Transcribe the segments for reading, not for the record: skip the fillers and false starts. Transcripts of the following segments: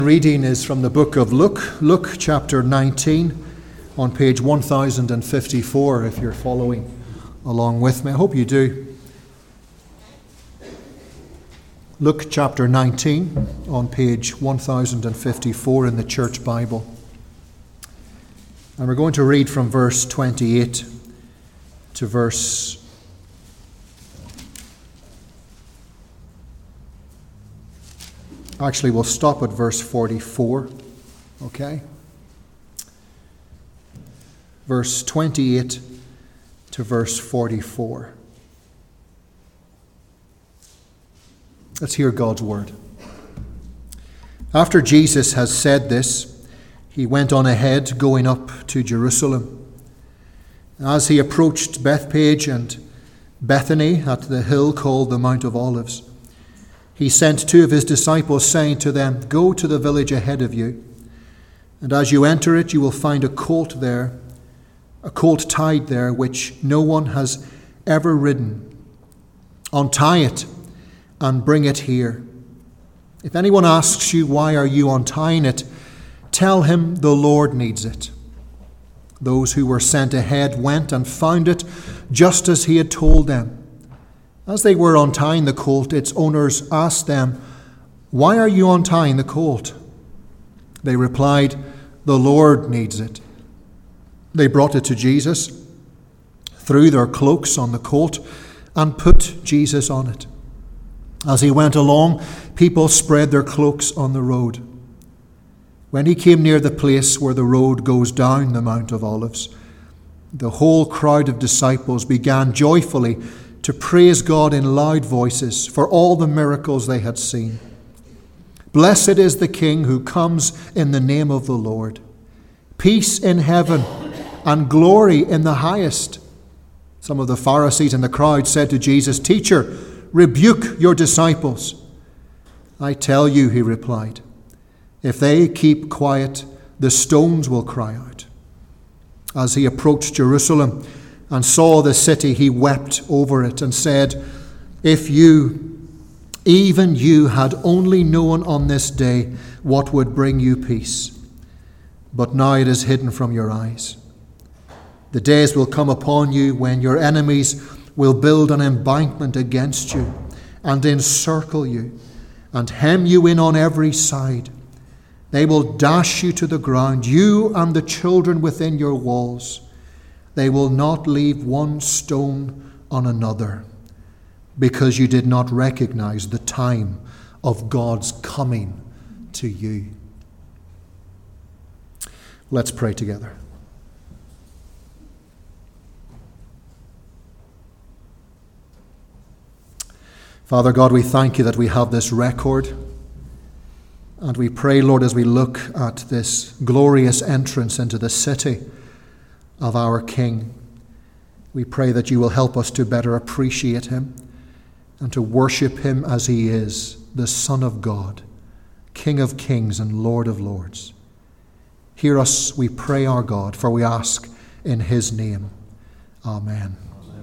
Reading is from the book of Luke chapter 19 on page 1054 if you're following along with me. I hope you do. Luke chapter 19 on page 1054 in the Church Bible. And we're going to read from verse 28 to verse Actually, we'll stop at verse 44, okay? Verse 28 to verse 44. Let's hear God's word. After Jesus has said this, he went on ahead, going up to Jerusalem. As he approached Bethphage and Bethany at the hill called the Mount of Olives, he sent two of his disciples, saying to them, "Go to the village ahead of you, and as you enter it, you will find a colt tied there, which no one has ever ridden. Untie it and bring it here. If anyone asks you, 'Why are you untying it?' tell him the Lord needs it." Those who were sent ahead went and found it just as he had told them. As they were untying the colt, its owners asked them, "Why are you untying the colt?" They replied, "The Lord needs it." They brought it to Jesus, threw their cloaks on the colt, and put Jesus on it. As he went along, people spread their cloaks on the road. When he came near the place where the road goes down the Mount of Olives, the whole crowd of disciples began joyfully to praise God in loud voices for all the miracles they had seen. "Blessed is the King who comes in the name of the Lord. Peace in heaven and glory in the highest." Some of the Pharisees in the crowd said to Jesus, "Teacher, rebuke your disciples." "I tell you," he replied, "if they keep quiet, the stones will cry out." As he approached Jerusalem and saw the city, he wept over it and said, "If you, even you, had only known on this day what would bring you peace. But now it is hidden from your eyes. The days will come upon you when your enemies will build an embankment against you and encircle you and hem you in on every side. They will dash you to the ground, you and the children within your walls. They will not leave one stone on another, because you did not recognize the time of God's coming to you." Let's pray together. Father God, we thank you that we have this record. And we pray, Lord, as we look at this glorious entrance into the city of our King, we pray that you will help us to better appreciate him and to worship him as he is, the Son of God, King of kings and Lord of lords. Hear us, we pray, our God, for we ask in his name. Amen.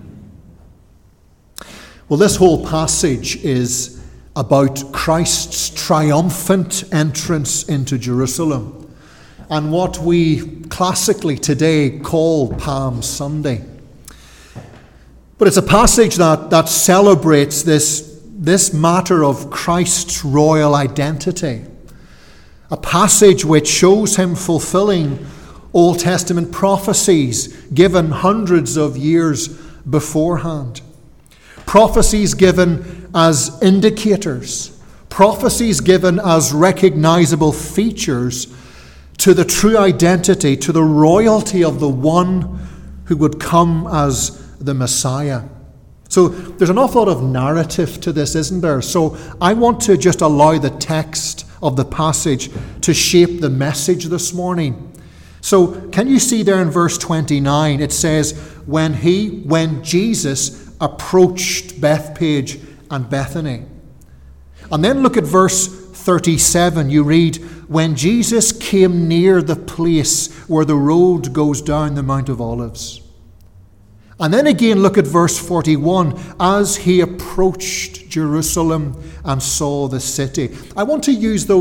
Well, this whole passage is about Christ's triumphant entrance into Jerusalem and what we classically today call Palm Sunday. But it's a passage that celebrates this matter of Christ's royal identity. A passage which shows him fulfilling Old Testament prophecies given hundreds of years beforehand. Prophecies given as indicators, prophecies given as recognizable features to the true identity, to the royalty of the one who would come as the Messiah. So there's an awful lot of narrative to this, isn't there? So I want to just allow the text of the passage to shape the message this morning. So can you see there in verse 29, it says, when Jesus approached Bethphage and Bethany. And then look at verse 37. You read, when Jesus came near the place where the road goes down the Mount of Olives. And then again look at verse 41, as he approached Jerusalem and saw the city. I want to use those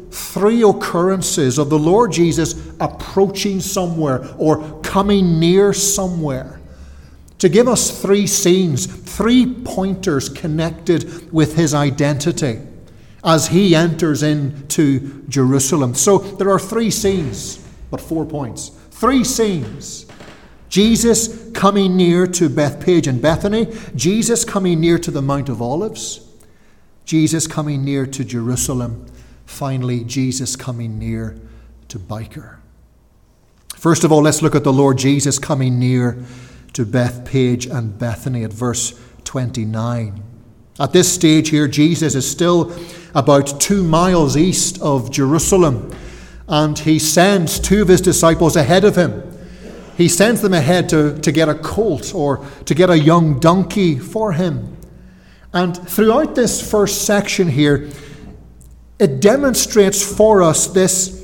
three occurrences of the Lord Jesus approaching somewhere or coming near somewhere, to give us three scenes, 3 pointers connected with his identity as he enters into Jerusalem. So there are 3 scenes, but 4 points. 3 scenes. Jesus coming near to Bethpage and Bethany, Jesus coming near to the Mount of Olives, Jesus coming near to Jerusalem, finally Jesus coming near to Byker. First of all, let's look at the Lord Jesus coming near to Bethpage and Bethany at verse 29. At this stage here, Jesus is still about 2 miles east of Jerusalem, and he sends 2 of his disciples ahead of him. He sends them ahead to get a colt or to get a young donkey for him. And throughout this first section here, it demonstrates for us this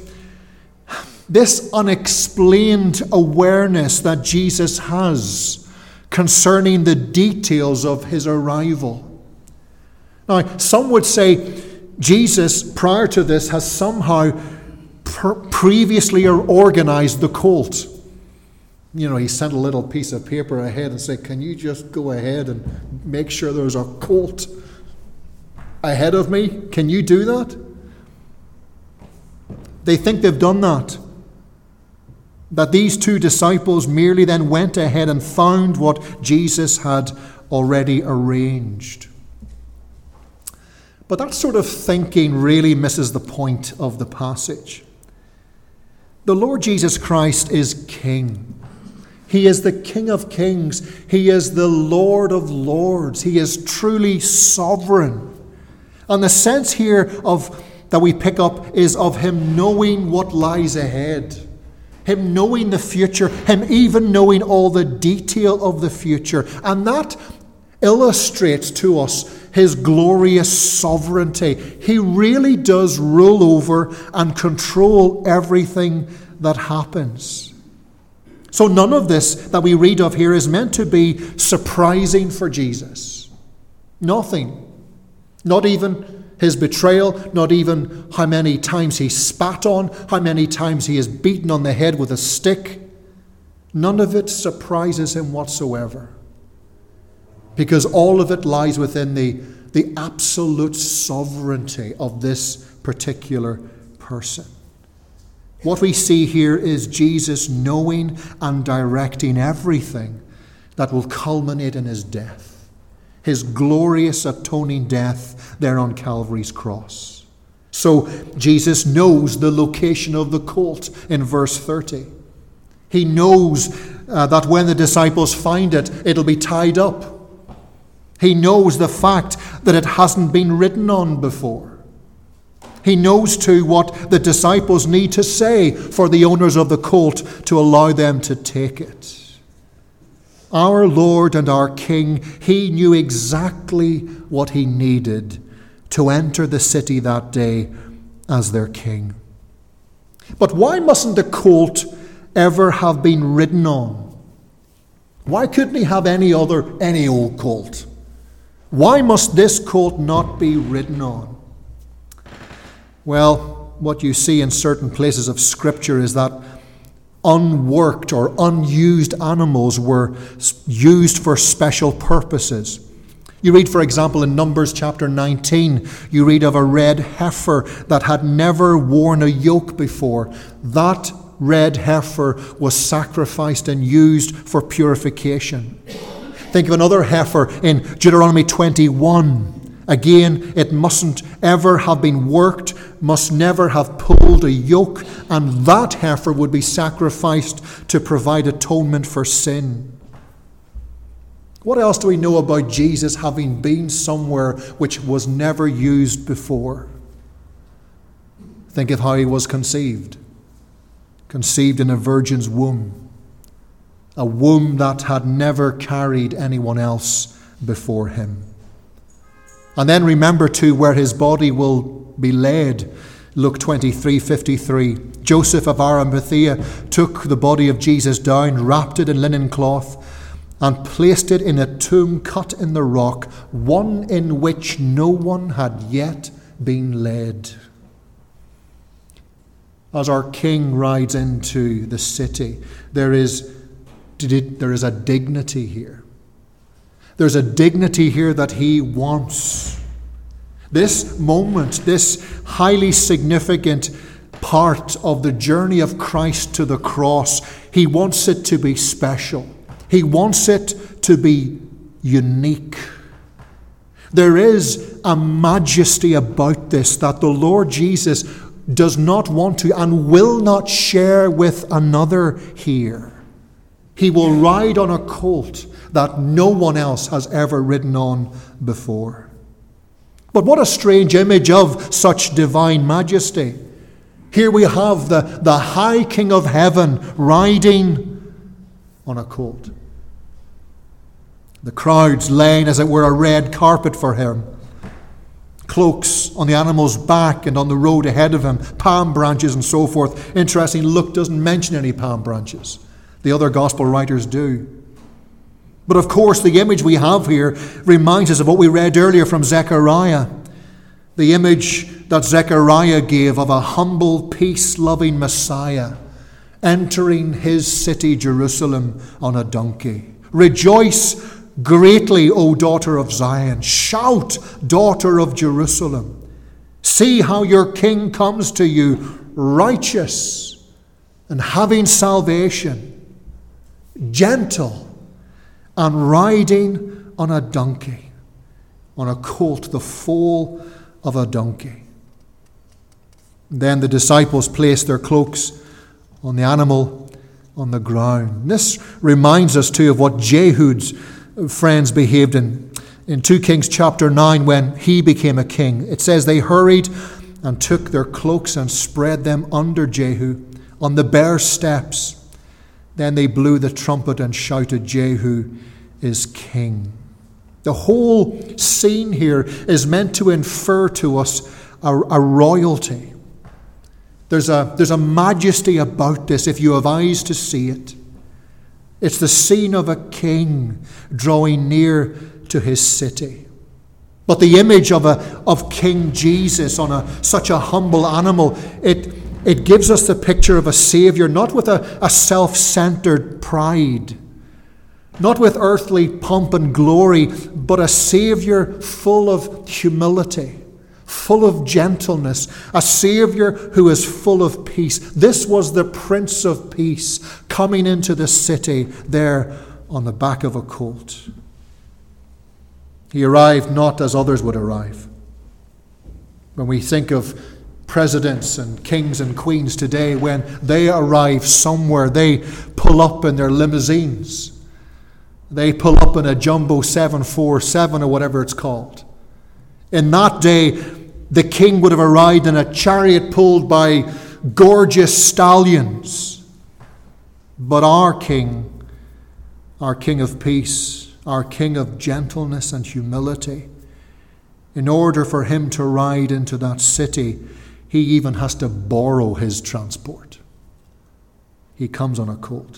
unexplained awareness that Jesus has concerning the details of his arrival. Now, some would say Jesus, prior to this, has somehow previously organized the colt. You know, he sent a little piece of paper ahead and said, can you just go ahead and make sure there's a colt ahead of me? Can you do that? They think they've done that. That these 2 disciples merely then went ahead and found what Jesus had already arranged. But that sort of thinking really misses the point of the passage. The Lord Jesus Christ is King. He is the King of Kings. He is the Lord of Lords. He is truly sovereign. And the sense here that we pick up is of him knowing what lies ahead. Him knowing the future. Him even knowing all the detail of the future. And that illustrates to us his glorious sovereignty. He really does rule over and control everything that happens. So none of this that we read of here is meant to be surprising for Jesus. Nothing. Not even his betrayal, not even how many times he spat on, how many times he is beaten on the head with a stick. None of it surprises him whatsoever. Because all of it lies within the absolute sovereignty of this particular person. What we see here is Jesus knowing and directing everything that will culminate in his death. His glorious atoning death there on Calvary's cross. So Jesus knows the location of the colt in verse 30. He knows that when the disciples find it, it'll be tied up. He knows the fact that it hasn't been ridden on before. He knows too what the disciples need to say for the owners of the colt to allow them to take it. Our Lord and our King, he knew exactly what he needed to enter the city that day as their king. But why mustn't the colt ever have been ridden on? Why couldn't he have any old colt? Why must this colt not be ridden on? Well, what you see in certain places of Scripture is that unworked or unused animals were used for special purposes. You read, for example, in Numbers chapter 19, you read of a red heifer that had never worn a yoke before. That red heifer was sacrificed and used for purification. Think of another heifer in Deuteronomy 21. Again, it mustn't ever have been worked, must never have pulled a yoke, and that heifer would be sacrificed to provide atonement for sin. What else do we know about Jesus having been somewhere which was never used before? Think of how he was conceived. Conceived in a virgin's womb. A womb that had never carried anyone else before him. And then remember too where his body will be laid. Luke 23:53. Joseph of Arimathea took the body of Jesus down, wrapped it in linen cloth, and placed it in a tomb cut in the rock, one in which no one had yet been laid. as our King rides into the city, there is a dignity here. There's a dignity here that he wants. This moment, this highly significant part of the journey of Christ to the cross, he wants it to be special. He wants it to be unique. There is a majesty about this that the Lord Jesus does not want to and will not share with another here. He will ride on a colt that no one else has ever ridden on before. But what a strange image of such divine majesty. Here we have the high King of heaven riding on a colt. The crowds laying, as it were, a red carpet for him. Cloaks on the animal's back and on the road ahead of him, palm branches and so forth. Interesting, Luke doesn't mention any palm branches. The other gospel writers do. But of course, the image we have here reminds us of what we read earlier from Zechariah. The image that Zechariah gave of a humble, peace-loving Messiah entering his city, Jerusalem, on a donkey. Rejoice greatly, O daughter of Zion. Shout, daughter of Jerusalem. See how your king comes to you, righteous and having salvation, gentle and riding on a donkey, on a colt, the foal of a donkey. Then the disciples placed their cloaks on the animal on the ground. This reminds us too of what Jehud's friends behaved in 2 Kings chapter 9 when he became a king. It says they hurried and took their cloaks and spread them under Jehu on the bare steps. Then they blew the trumpet and shouted, Jehu is king. The whole scene here is meant to infer to us a royalty. There's a majesty about this if you have eyes to see it. It's the scene of a king drawing near to his city. But the image of King Jesus on such a humble animal, it gives us the picture of a Savior, not with a self-centered pride, not with earthly pomp and glory, but a Savior full of humility, full of gentleness, a Savior who is full of peace. This was the Prince of Peace coming into the city there on the back of a colt. He arrived not as others would arrive. When we think of presidents and kings and queens today, when they arrive somewhere, they pull up in their limousines. They pull up in a jumbo 747 or whatever it's called. In that day, the king would have arrived in a chariot pulled by gorgeous stallions. But our King of peace, our King of gentleness and humility, in order for him to ride into that city, he even has to borrow his transport. He comes on a colt.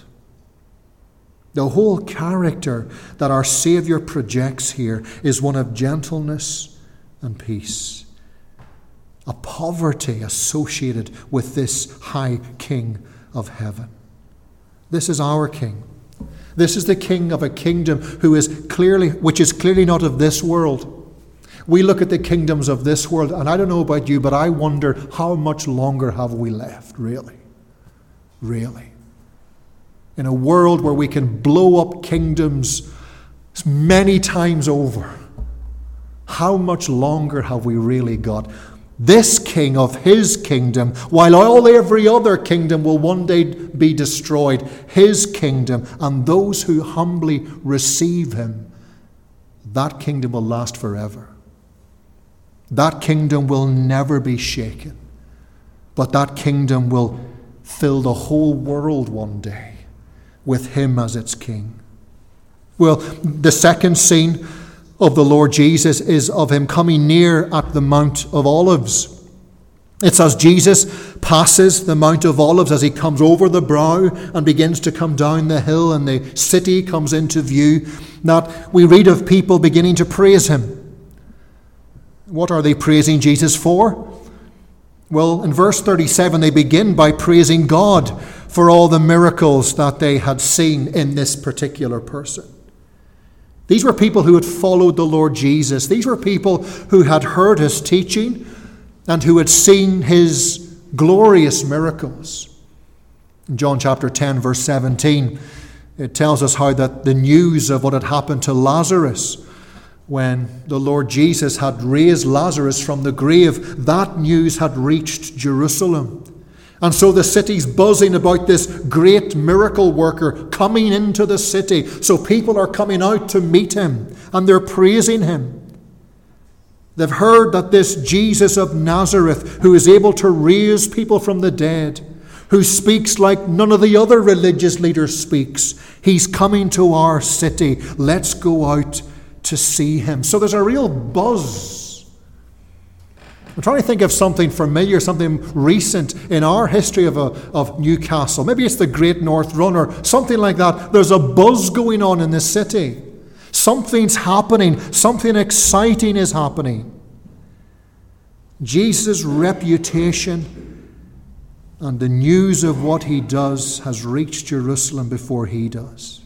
The whole character that our Savior projects here is one of gentleness and peace. A poverty associated with this high King of heaven. This is our King. This is the King of a kingdom which is clearly not of this world. We look at the kingdoms of this world, and I don't know about you, but I wonder how much longer have we left, really? Really. In a world where we can blow up kingdoms many times over, how much longer have we really got? This king of his kingdom, while every other kingdom will one day be destroyed, his kingdom and those who humbly receive him, that kingdom will last forever. That kingdom will never be shaken, but that kingdom will fill the whole world one day with him as its king. Well, the second scene of the Lord Jesus is of him coming near at the Mount of Olives. It's as Jesus passes the Mount of Olives, as he comes over the brow and begins to come down the hill and the city comes into view, that we read of people beginning to praise him. What are they praising Jesus for? Well, in verse 37, they begin by praising God for all the miracles that they had seen in this particular person. These were people who had followed the Lord Jesus. These were people who had heard his teaching and who had seen his glorious miracles. In John chapter 10, verse 17, it tells us how that the news of what had happened to Lazarus when the Lord Jesus had raised Lazarus from the grave, that news had reached Jerusalem. And so the city's buzzing about this great miracle worker coming into the city. So people are coming out to meet him and they're praising him. They've heard that this Jesus of Nazareth, who is able to raise people from the dead, who speaks like none of the other religious leaders speaks, he's coming to our city. Let's go out to see him. So there's a real buzz. I'm trying to think of something familiar, something recent in our history of Newcastle. Maybe it's the Great North Run or something like that. There's a buzz going on in the city. Something's happening. Something exciting is happening. Jesus' reputation and the news of what he does has reached Jerusalem before he does.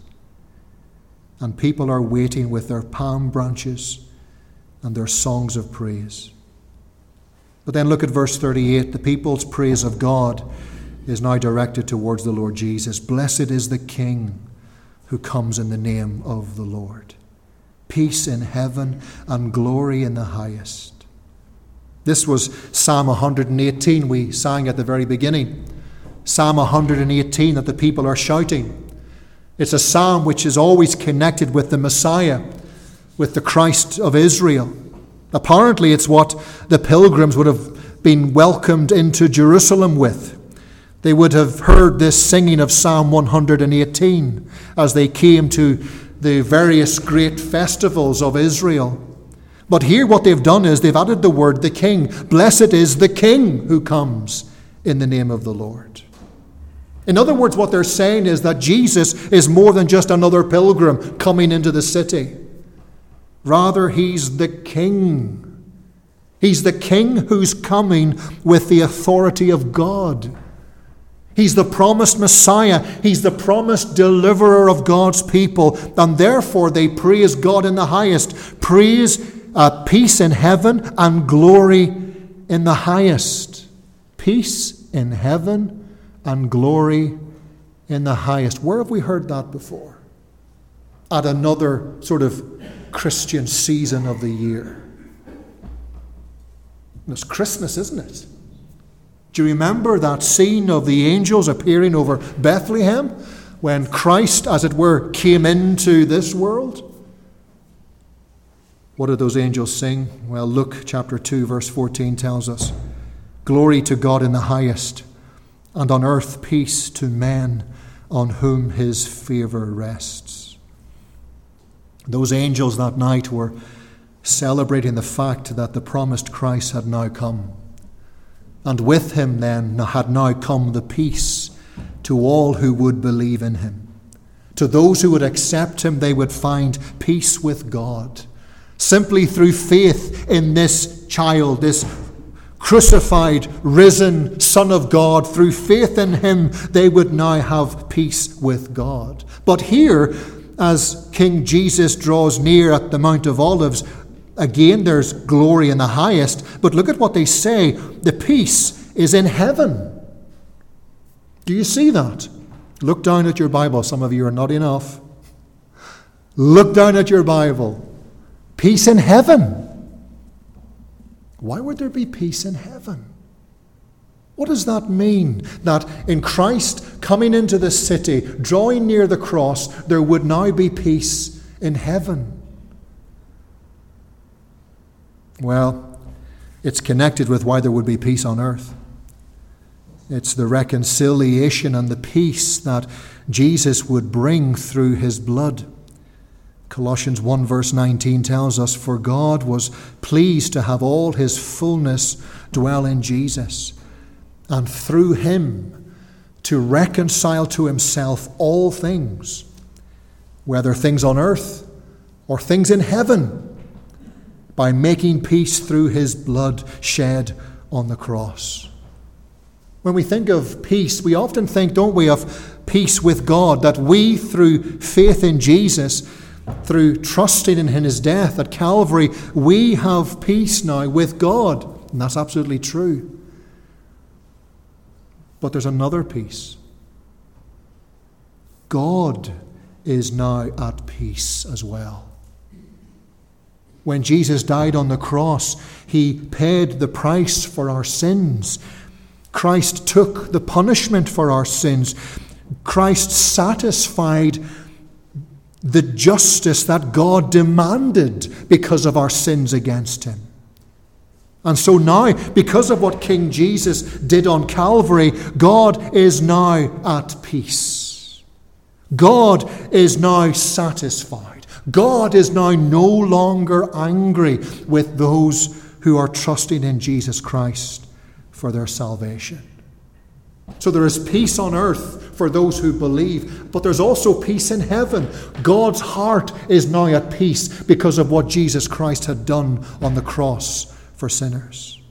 And people are waiting with their palm branches and their songs of praise. But then look at verse 38. The people's praise of God is now directed towards the Lord Jesus. Blessed is the King who comes in the name of the Lord. Peace in heaven and glory in the highest. This was Psalm 118 we sang at the very beginning. Psalm 118 that the people are shouting. It's a psalm which is always connected with the Messiah, with the Christ of Israel. Apparently, it's what the pilgrims would have been welcomed into Jerusalem with. They would have heard this singing of Psalm 118 as they came to the various great festivals of Israel. But here what they've done is they've added the word the King. Blessed is the King who comes in the name of the Lord. In other words, what they're saying is that Jesus is more than just another pilgrim coming into the city. Rather, he's the King. He's the King who's coming with the authority of God. He's the promised Messiah. He's the promised deliverer of God's people. And therefore, they praise God in the highest. Praise, peace in heaven and glory in the highest. Peace in heaven and glory in the highest. Where have we heard that before? At another sort of Christian season of the year. It's Christmas, isn't it? Do you remember that scene of the angels appearing over Bethlehem when Christ, as it were, came into this world? What did those angels sing? Well, Luke chapter 2, verse 14 tells us, Glory to God in the highest, and on earth peace to men on whom his favour rests. Those angels that night were celebrating the fact that the promised Christ had now come. And with him then had now come the peace to all who would believe in him. To those who would accept him, they would find peace with God. Simply through faith in this child, this crucified, risen Son of God, through faith in him, they would now have peace with God. But here, as King Jesus draws near at the Mount of Olives, again there's glory in the highest. But look at what they say. The peace is in heaven. Do you see that? Look down at your Bible. Some of you are not enough. Look down at your Bible. Peace in heaven. Why would there be peace in heaven? What does that mean? That in Christ coming into the city, drawing near the cross, there would now be peace in heaven. Well, it's connected with why there would be peace on earth. It's the reconciliation and the peace that Jesus would bring through his blood. Colossians 1 verse 19 tells us, For God was pleased to have all his fullness dwell in Jesus, and through him to reconcile to himself all things, whether things on earth or things in heaven, by making peace through his blood shed on the cross. When we think of peace, we often think, don't we, of peace with God, that we, through faith in Jesus, through trusting in his death at Calvary, we have peace now with God. And that's absolutely true. But there's another peace. God is now at peace as well. When Jesus died on the cross, he paid the price for our sins. Christ took the punishment for our sins. Christ satisfied the justice that God demanded because of our sins against him. And so now, because of what King Jesus did on Calvary, God is now at peace. God is now satisfied. God is now no longer angry with those who are trusting in Jesus Christ for their salvation. So there is peace on earth for those who believe, but there's also peace in heaven. God's heart is now at peace because of what Jesus Christ had done on the cross for sinners.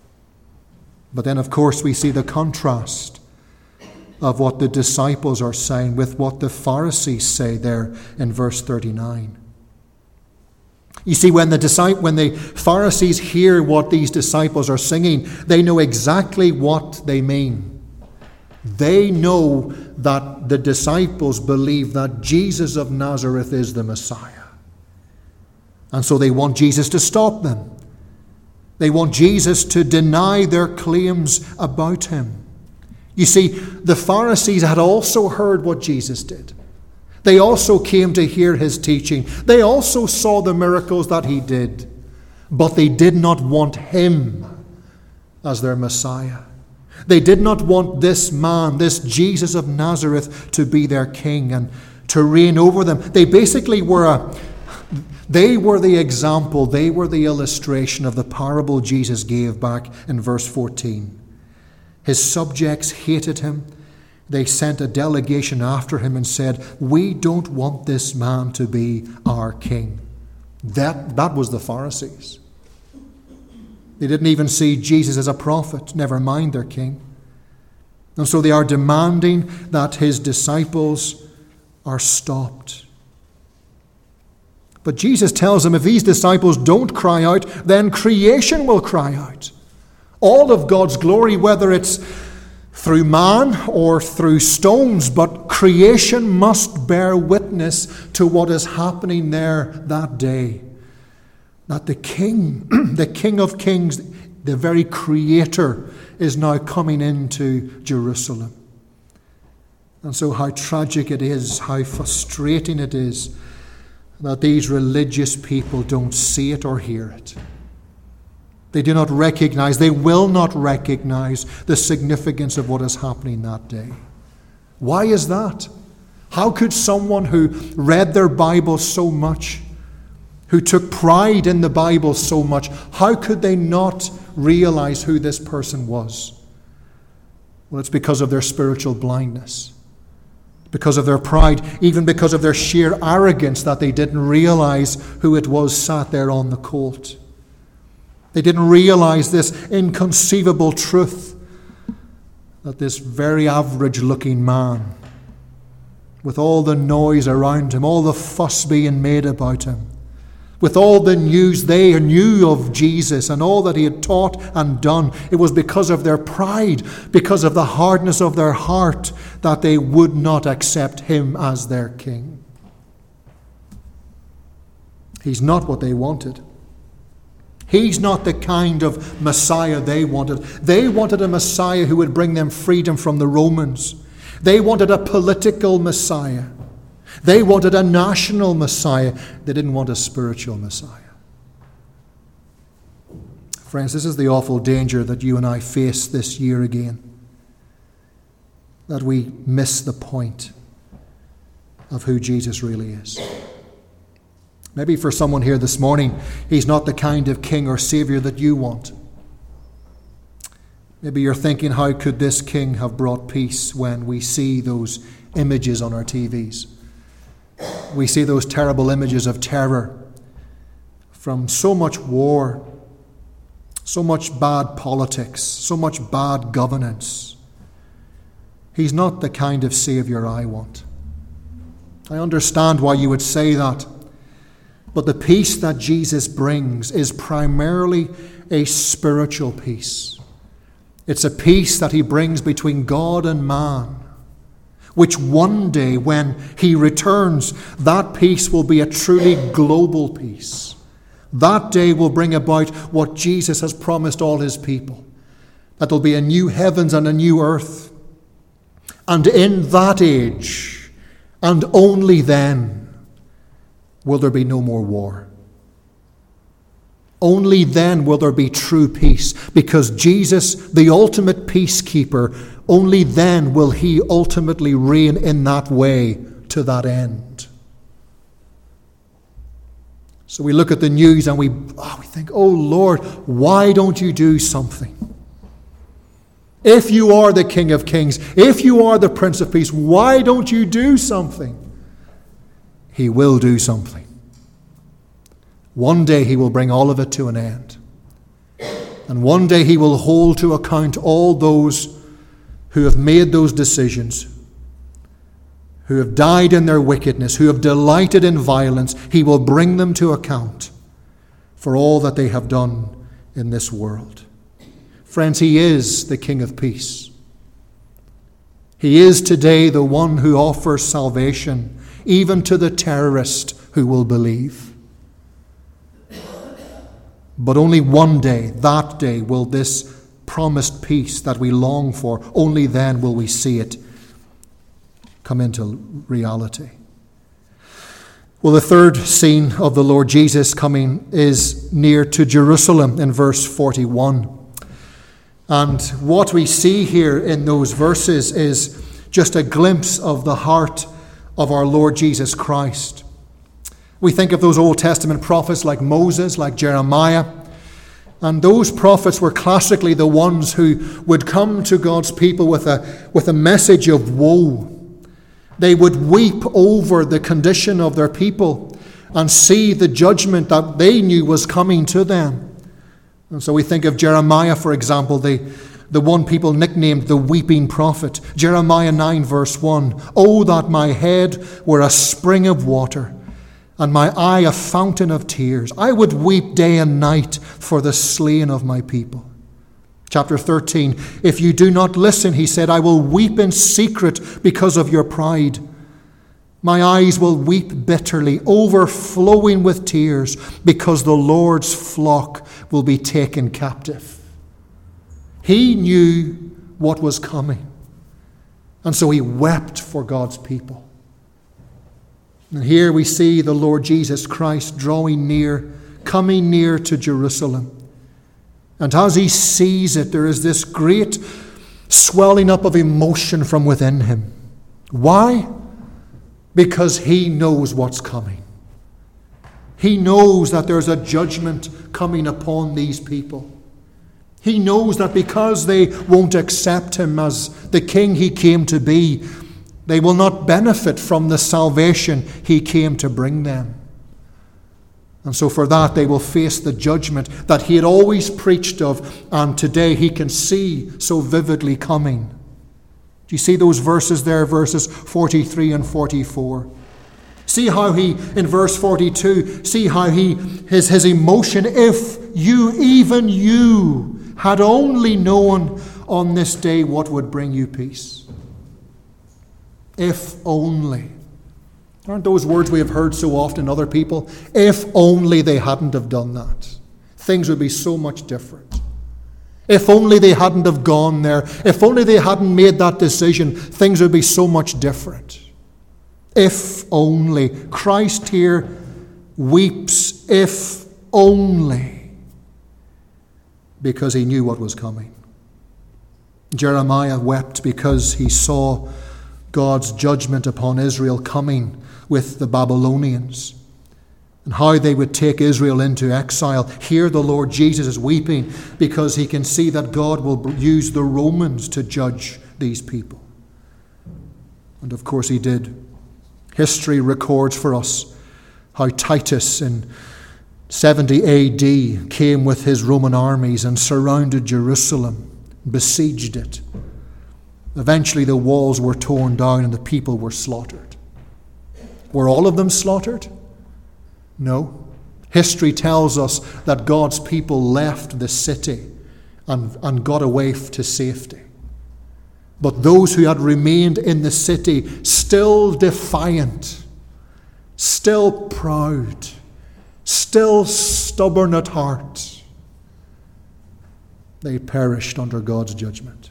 But then, of course, we see the contrast of what the disciples are saying with what the Pharisees say there in verse 39. You see, when the Pharisees hear what these disciples are singing, they know exactly what they mean. They know that the disciples believe that Jesus of Nazareth is the Messiah. And so they want Jesus to stop them. They want Jesus to deny their claims about him. You see, the Pharisees had also heard what Jesus did. They also came to hear his teaching. They also saw the miracles that he did. But they did not want him as their Messiah. They did not want this man, this Jesus of Nazareth, to be their king and to reign over them. They basically were the example, they were the illustration of the parable Jesus gave back in verse 14. His subjects hated him. They sent a delegation after him and said, "We don't want this man to be our king." That was the Pharisees. They didn't even see Jesus as a prophet, never mind their king. And so they are demanding that his disciples are stopped. But Jesus tells them if these disciples don't cry out, then creation will cry out. All of God's glory, whether it's through man or through stones, but creation must bear witness to what is happening there that day. That the King, the King of Kings, the very Creator, is now coming into Jerusalem. And so how tragic it is, how frustrating it is that these religious people don't see it or hear it. They do not recognize, they will not recognize the significance of what is happening that day. Why is that? How could someone who read their Bible so much, who took pride in the Bible so much, how could they not realize who this person was? Well, it's because of their spiritual blindness, because of their pride, even because of their sheer arrogance that they didn't realize who it was sat there on the colt. They didn't realize this inconceivable truth that this very average-looking man, with all the noise around him, all the fuss being made about him, with all the news they knew of Jesus and all that he had taught and done, it was because of their pride, because of the hardness of their heart, that they would not accept him as their king. He's not what they wanted. He's not the kind of Messiah they wanted. They wanted a Messiah who would bring them freedom from the Romans. They wanted a political Messiah. They wanted a national Messiah. They didn't want a spiritual Messiah. Friends, this is the awful danger that you and I face this year again. That we miss the point of who Jesus really is. Maybe for someone here this morning, he's not the kind of king or savior that you want. Maybe you're thinking, how could this king have brought peace when we see those images on our TVs? We see those terrible images of terror from so much war, so much bad politics, so much bad governance. He's not the kind of Savior I want. I understand why you would say that. But the peace that Jesus brings is primarily a spiritual peace. It's a peace that he brings between God and man, which one day, when he returns, that peace will be a truly global peace. That day will bring about what Jesus has promised all his people, that there'll be a new heavens and a new earth. And in that age, and only then, will there be no more war. Only then will there be true peace, because Jesus, the ultimate peacekeeper, only then will he ultimately reign in that way to that end. So we look at the news and we think, oh Lord, why don't you do something? If you are the King of Kings, if you are the Prince of Peace, why don't you do something? He will do something. One day he will bring all of it to an end. And one day he will hold to account all those who have made those decisions, who have died in their wickedness, who have delighted in violence. He will bring them to account for all that they have done in this world. Friends, he is the King of Peace. He is today the one who offers salvation, even to the terrorist who will believe. But only one day, that day, will this promised peace that we long for, only then will we see it come into reality. Well, the third scene of the Lord Jesus coming is near to Jerusalem in verse 41. And what we see here in those verses is just a glimpse of the heart of our Lord Jesus Christ. We think of those Old Testament prophets like Moses, like Jeremiah. And those prophets were classically the ones who would come to God's people with a message of woe. They would weep over the condition of their people and see the judgment that they knew was coming to them. And so we think of Jeremiah, for example, the one people nicknamed the weeping prophet. Jeremiah 9 verse 1. Oh, that my head were a spring of water, and my eye a fountain of tears. I would weep day and night for the slain of my people. Chapter 13. If you do not listen, he said, I will weep in secret because of your pride. My eyes will weep bitterly, overflowing with tears, because the Lord's flock will be taken captive. He knew what was coming, and so he wept for God's people. And here we see the Lord Jesus Christ drawing near, coming near to Jerusalem. And as he sees it, there is this great swelling up of emotion from within him. Why? Because he knows what's coming. He knows that there's a judgment coming upon these people. He knows that because they won't accept him as the king he came to be, they will not benefit from the salvation he came to bring them. And so for that they will face the judgment that he had always preached of, and today he can see so vividly coming. Do you see those verses there, verses 43 and 44? See how he, in verse 42, see how his emotion, if you, even you, had only known on this day what would bring you peace. If only. Aren't those words we have heard so often in other people? If only they hadn't have done that, things would be so much different. If only they hadn't have gone there, if only they hadn't made that decision, things would be so much different. If only. Christ here weeps, if only, because he knew what was coming. Jeremiah wept because he saw God's judgment upon Israel coming with the Babylonians, and how they would take Israel into exile. Here the Lord Jesus is weeping because he can see that God will use the Romans to judge these people. And of course he did. History records for us how Titus in 70 AD came with his Roman armies and surrounded Jerusalem, besieged it. Eventually the walls were torn down and the people were slaughtered. Were all of them slaughtered? No. History tells us that God's people left the city and got away to safety. But those who had remained in the city, still defiant, still proud, still stubborn at heart, they perished under God's judgment.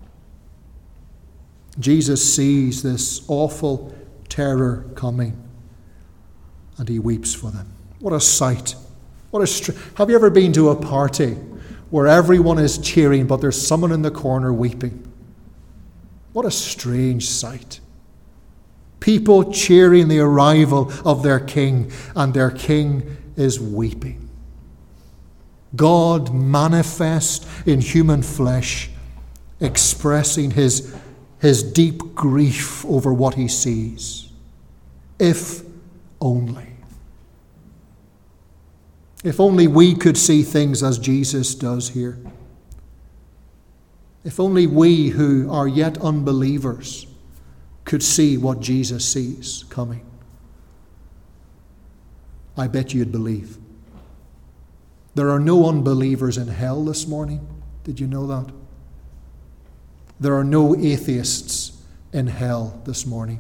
Jesus sees this awful terror coming, and he weeps for them. What a sight. Have you ever been to a party where everyone is cheering, but there's someone in the corner weeping? What a strange sight. People cheering the arrival of their king, and their king is weeping. God manifest in human flesh, expressing his deep grief over what he sees. If only. If only we could see things as Jesus does here. If only we who are yet unbelievers could see what Jesus sees coming. I bet you'd believe. There are no unbelievers in hell this morning. Did you know that? There are no atheists in hell this morning.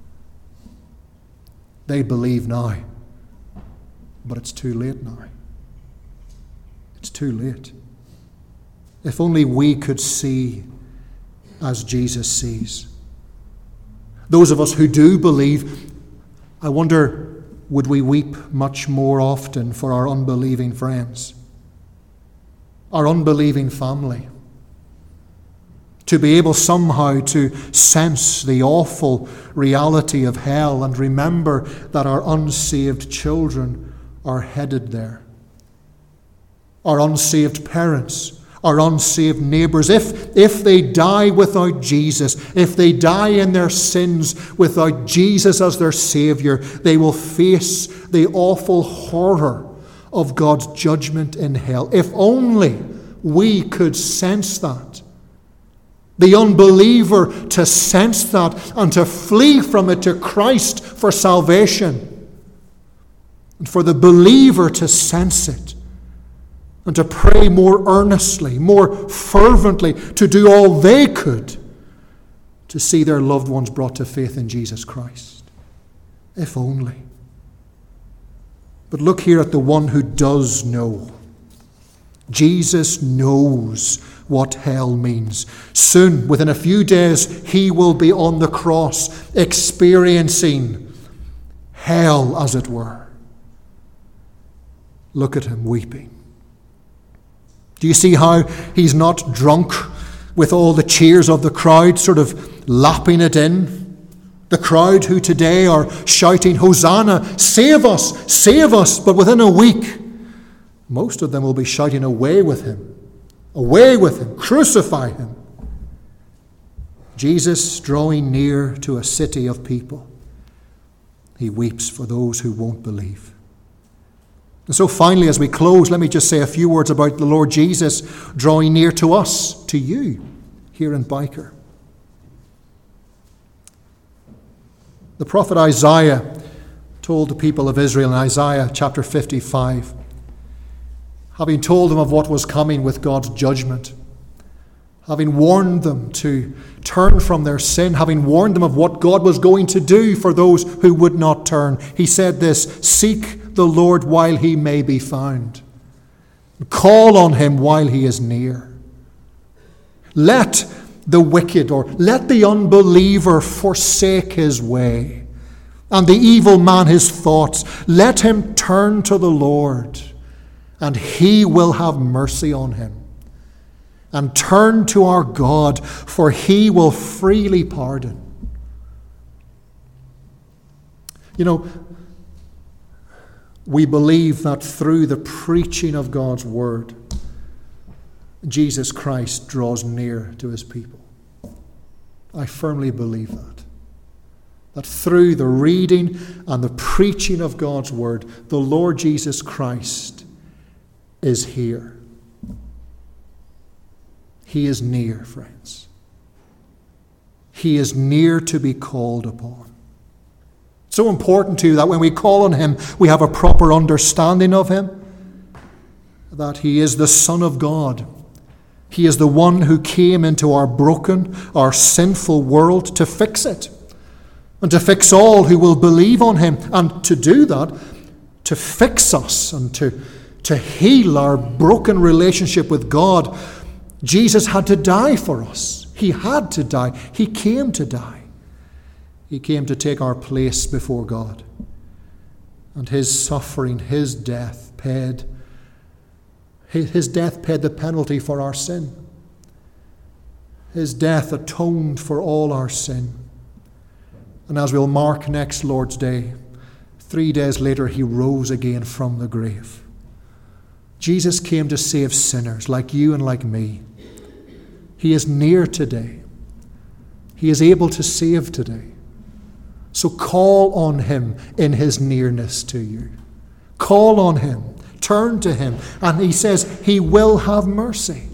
They believe now, but it's too late now. It's too late. If only we could see as Jesus sees. Those of us who do believe, I wonder, would we weep much more often for our unbelieving friends, our unbelieving family? To be able somehow to sense the awful reality of hell and remember that our unsaved children are headed there. Our unsaved parents, our unsaved neighbours, if they die without Jesus, if they die in their sins without Jesus as their Saviour, they will face the awful horror of God's judgment in hell. If only we could sense that. The unbeliever to sense that and to flee from it to Christ for salvation. And for the believer to sense it and to pray more earnestly, more fervently, to do all they could to see their loved ones brought to faith in Jesus Christ. If only. But look here at the one who does know. Jesus knows what hell means. Soon, within a few days, he will be on the cross, experiencing hell, as it were. Look at him weeping. Do you see how he's not drunk with all the cheers of the crowd, sort of lapping it in? The crowd who today are shouting, Hosanna, save us, but within a week, most of them will be shouting, away with him, crucify him. Jesus drawing near to a city of people. He weeps for those who won't believe. And so finally, as we close, let me just say a few words about the Lord Jesus drawing near to us, to you, here in Byker. The prophet Isaiah told the people of Israel in Isaiah chapter 55, having told them of what was coming with God's judgment, having warned them to turn from their sin, having warned them of what God was going to do for those who would not turn, he said this, seek the Lord while he may be found. Call on him while he is near. Let the wicked, or let the unbeliever forsake his way, and the evil man his thoughts. Let him turn to the Lord, and he will have mercy on him. And turn to our God, for he will freely pardon. You know, we believe that through the preaching of God's word, Jesus Christ draws near to his people. I firmly believe that. That through the reading and the preaching of God's word, the Lord Jesus Christ is here. He is near, friends. He is near to be called upon. It's so important too that when we call on him, we have a proper understanding of him, that he is the Son of God. He is the one who came into our broken, our sinful world to fix it, and to fix all who will believe on him. And to do that, to fix us and to heal our broken relationship with God, Jesus had to die for us. He had to die. He came to die. He came to take our place before God. And his suffering, his death paid the penalty for our sin. His death atoned for all our sin. And as we'll mark next Lord's Day, 3 days later he rose again from the grave. Jesus came to save sinners like you and like me. He is near today. He is able to save today. So call on him in his nearness to you. Call on him. Turn to him. And he says he will have mercy.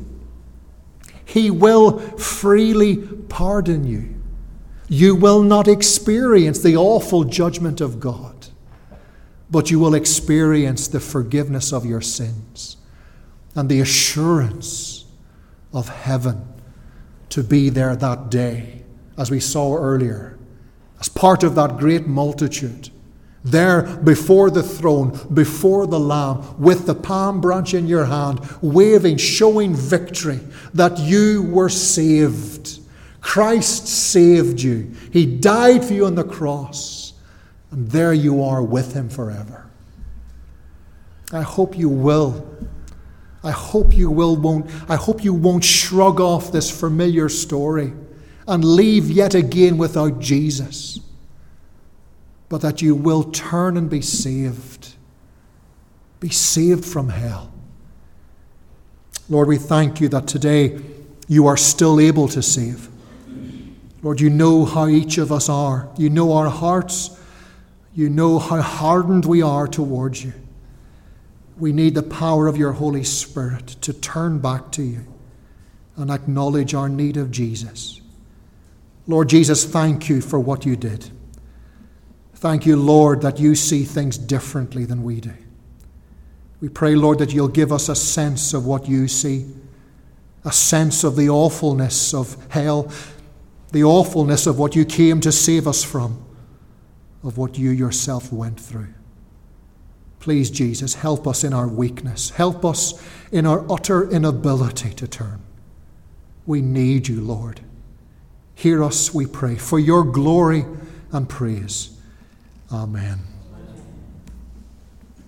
He will freely pardon you. You will not experience the awful judgment of God, but you will experience the forgiveness of your sins and the assurance of heaven to be there that day, as we saw earlier, as part of that great multitude, there before the throne, before the Lamb, with the palm branch in your hand, waving, showing victory that you were saved. Christ saved you. He died for you on the cross, and there you are with him forever. I hope you will. I hope you won't shrug off this familiar story and leave yet again without Jesus, but that you will turn and be saved. Be saved from hell. Lord, we thank you that today you are still able to save. Lord, you know how each of us are. You know our hearts. You know how hardened we are towards you. We need the power of your Holy Spirit to turn back to you and acknowledge our need of Jesus. Lord Jesus, thank you for what you did. Thank you, Lord, that you see things differently than we do. We pray, Lord, that you'll give us a sense of what you see, a sense of the awfulness of hell, the awfulness of what you came to save us from, of what you yourself went through. Please, Jesus, help us in our weakness. Help us in our utter inability to turn. We need you, Lord. Hear us, we pray, for your glory and praise. Amen.